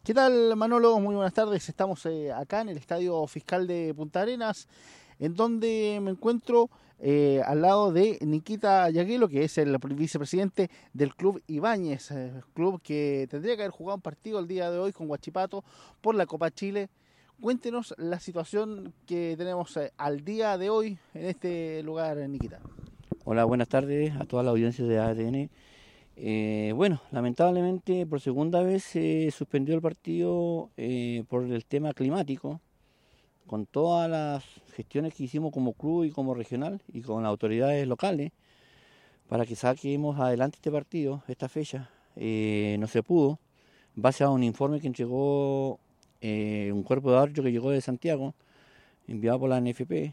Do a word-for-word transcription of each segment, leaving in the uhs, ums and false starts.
¿Qué tal, Manolo? Muy buenas tardes. Estamos eh, acá en el Estadio Fiscal de Punta Arenas, en donde me encuentro eh, al lado de Nikita Yaguelo, que es el vicepresidente del Club Ibáñez, eh, club que tendría que haber jugado un partido el día de hoy con Huachipato por la Copa Chile. Cuéntenos la situación que tenemos eh, al día de hoy en este lugar, Nikita. Hola, buenas tardes a toda la audiencia de A D N. Eh, bueno, lamentablemente por segunda vez se suspendió el partido eh, por el tema climático, con todas las gestiones que hicimos como club y como regional y con las autoridades locales para que saquemos adelante este partido, esta fecha. Eh, no se pudo, en base a un informe que entregó eh, un cuerpo de árbitros que llegó de Santiago, enviado por la N F P,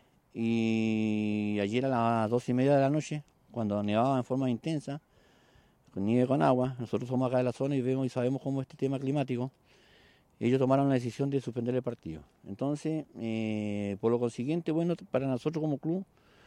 y ayer a las doce y media de la noche, cuando nevaba en forma intensa, con nieve con agua, nosotros somos acá de la zona y vemos y sabemos cómo es este tema climático, ellos tomaron la decisión de suspender el partido. Entonces, eh, por lo consiguiente, bueno, para nosotros como club,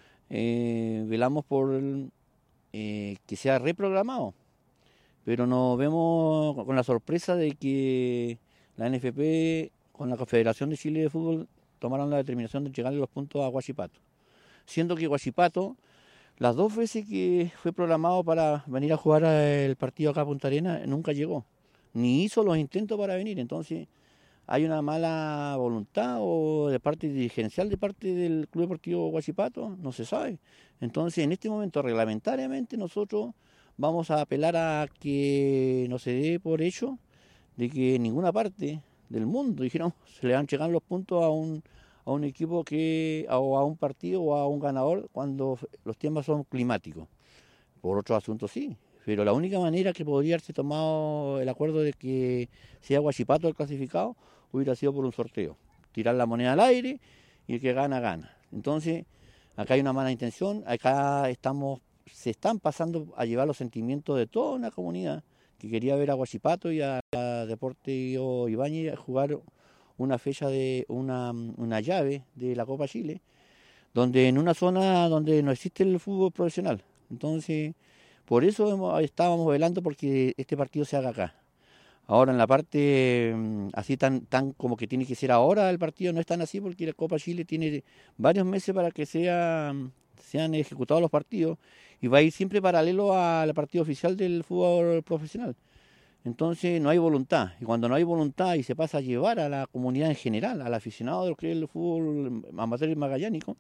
eh, velamos por el, eh, que sea reprogramado, pero nos vemos con la sorpresa de que la N F P con la Confederación de Chile de Fútbol tomaron la determinación de entregarle los puntos a Huachipato, siendo que Huachipato, las dos veces que fue programado para venir a jugar el partido acá a Punta Arenas, nunca llegó, ni hizo los intentos para venir. Entonces hay una mala voluntad o de parte dirigencial de parte del Club Deportivo Huachipato, no se sabe. Entonces en este momento reglamentariamente nosotros vamos a apelar a que no se dé por hecho de que en ninguna parte del mundo, dijeron, se le van a llegar los puntos a un a un equipo que, o a un partido o a un ganador cuando los temas son climáticos. Por otros asuntos sí, pero la única manera que podría haberse tomado el acuerdo de que sea Huachipato el clasificado hubiera sido por un sorteo. Tirar la moneda al aire y el que gana, gana. Entonces, acá hay una mala intención, acá estamos, se están pasando a llevar los sentimientos de toda una comunidad que quería ver a Huachipato y a, a Deportivo Ibáñez jugar una fecha de una, una llave de la Copa Chile, donde en una zona donde no existe el fútbol profesional. Entonces, por eso hemos, estábamos velando porque este partido se haga acá. Ahora en la parte así tan tan como que tiene que ser ahora el partido no es tan así porque la Copa Chile tiene varios meses para que sea, sean ejecutados los partidos y va a ir siempre paralelo al partido oficial del fútbol profesional. Entonces no hay voluntad, y cuando no hay voluntad y se pasa a llevar a la comunidad en general, al aficionado de lo que es el fútbol amateur y magallánico,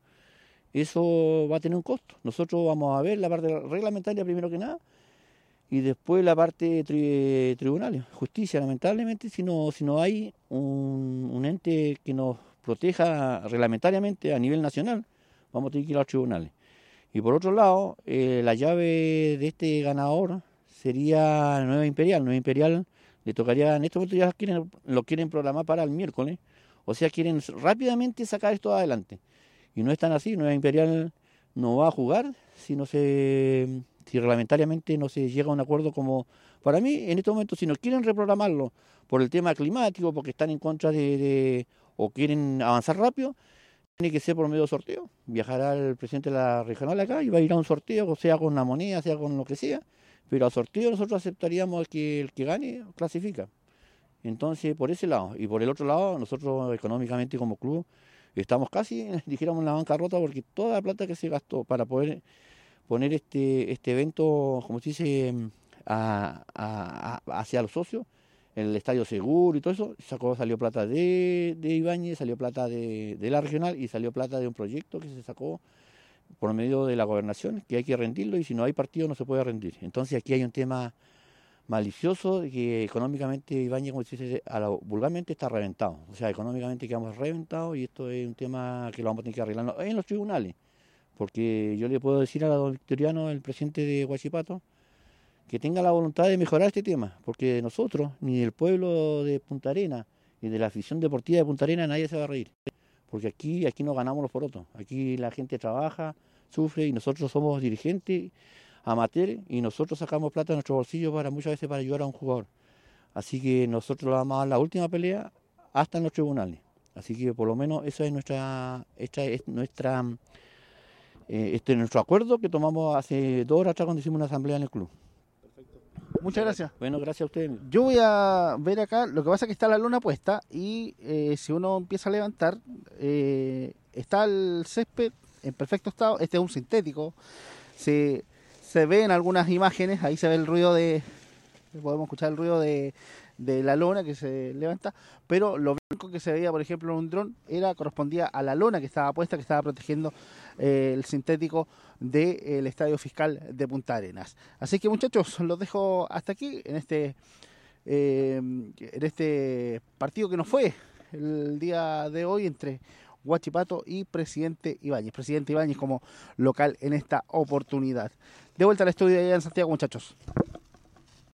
eso va a tener un costo. Nosotros vamos a ver la parte reglamentaria primero que nada, y después la parte tri tribunales, justicia. Lamentablemente, si no, si no hay un, un ente que nos proteja reglamentariamente a nivel nacional, vamos a tener que ir a los tribunales. Y por otro lado, eh, la llave de este ganador sería Nueva Imperial. Nueva Imperial le tocaría, en este momento ya quieren, lo quieren programar para el miércoles, o sea, quieren rápidamente sacar esto adelante. Y no es tan así, Nueva Imperial no va a jugar si no se, si reglamentariamente no se llega a un acuerdo como, para mí, en este momento, si no quieren reprogramarlo por el tema climático, porque están en contra de, de o quieren avanzar rápido, tiene que ser por medio de sorteo. Viajará el presidente de la regional acá y va a ir a un sorteo, sea con una moneda, sea con lo que sea, pero a sorteo nosotros aceptaríamos que el que gane clasifica. Entonces, por ese lado. Y por el otro lado, nosotros económicamente como club estamos casi, dijéramos, en la bancarrota porque toda la plata que se gastó para poder poner este, este evento, como se dice, a, a, a, hacia los socios, el estadio seguro y todo eso, sacó, salió plata de, de Ibáñez, salió plata de, de la regional y salió plata de un proyecto que se sacó por medio de la gobernación, que hay que rendirlo y si no hay partido no se puede rendir. Entonces aquí hay un tema malicioso de que económicamente Ibáñez, como se dice, a la, vulgarmente está reventado. O sea, económicamente quedamos reventados y esto es un tema que lo vamos a tener que arreglar en los tribunales. Porque yo le puedo decir a don Victoriano, el presidente de Huachipato, que tenga la voluntad de mejorar este tema, porque nosotros, ni del pueblo de Punta Arenas, ni de la afición deportiva de Punta Arenas, nadie se va a reír. Porque aquí, aquí no ganamos los porotos, aquí la gente trabaja, sufre y nosotros somos dirigentes, amateur, y nosotros sacamos plata de nuestro bolsillo para muchas veces para ayudar a un jugador. Así que nosotros vamos a dar la última pelea hasta en los tribunales. Así que por lo menos esa es nuestra, esta es nuestra, eh, este es nuestro acuerdo que tomamos hace dos horas atrás cuando hicimos una asamblea en el club. Perfecto. Muchas gracias. Bueno, gracias a ustedes. Yo voy a ver acá, lo que pasa es que está la lona puesta y eh, si uno empieza a levantar, eh, está el césped en perfecto estado. Este es un sintético. Se, se ve en algunas imágenes, ahí se ve el ruido de, podemos escuchar el ruido de, de la lona que se levanta, pero lo blanco que se veía, por ejemplo, en un dron, era correspondía a la lona que estaba puesta, que estaba protegiendo eh, el sintético del Estadio Fiscal de Punta Arenas. Así que, muchachos, los dejo hasta aquí en este eh, en este partido que nos fue el día de hoy entre Huachipato y Presidente Ibáñez. Presidente Ibáñez como local en esta oportunidad. De vuelta al estudio allá en Santiago, muchachos.